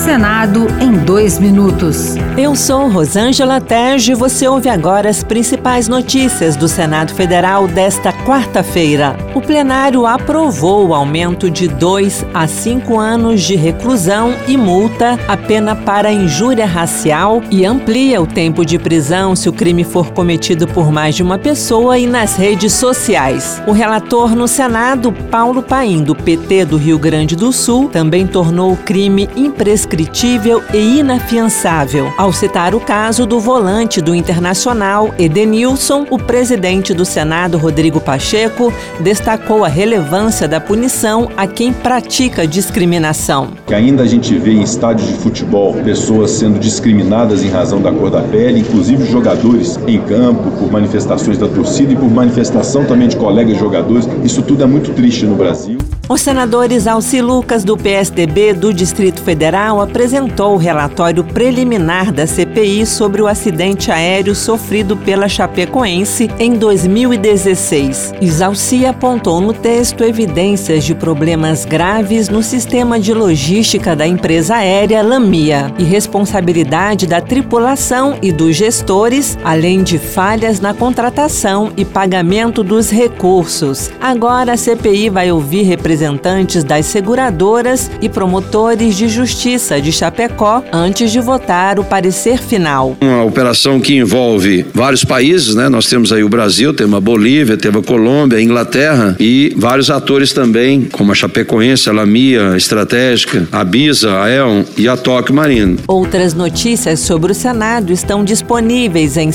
Senado em 2 minutos. Eu sou Rosângela Tejo e você ouve agora as principais notícias do Senado Federal desta quarta-feira. O plenário aprovou o aumento de 2 a 5 anos de reclusão e multa, a pena para injúria racial, e amplia o tempo de prisão se o crime for cometido por mais de uma pessoa e nas redes sociais. O relator no Senado, Paulo Paim, do PT do Rio Grande do Sul, também tornou o crime imprescritível e inafiançável. Ao citar o caso do volante do Internacional, Edenilson, o presidente do Senado, Rodrigo Pacheco, destacou a relevância da punição a quem pratica discriminação. Que ainda a gente vê em estádios de futebol pessoas sendo discriminadas em razão da cor da pele, inclusive jogadores em campo, por manifestações da torcida e por manifestação também de colegas jogadores. Isso tudo é muito triste no Brasil. O senador Isalci Lucas, do PSDB do Distrito Federal, apresentou o relatório preliminar da CPI sobre o acidente aéreo sofrido pela Chapecoense em 2016. Isalci apontou no texto evidências de problemas graves no sistema de logística da empresa aérea Lamia e responsabilidade da tripulação e dos gestores, além de falhas na contratação e pagamento dos recursos. Agora a CPI vai ouvir representantes das seguradoras e promotores de justiça de Chapecó antes de votar o parecer final. Uma operação que envolve vários países, né? Nós temos aí o Brasil, temos a Bolívia, temos a Colômbia, a Inglaterra e vários atores também, como a Chapecoense, a Lamia, a Estratégica, a Bisa, a EON e a Tóquio Marino. Outras notícias sobre o Senado estão disponíveis em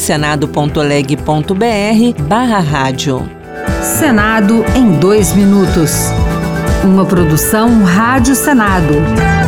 senado.leg.br/rádio. Senado em 2 minutos. Uma produção Rádio Senado.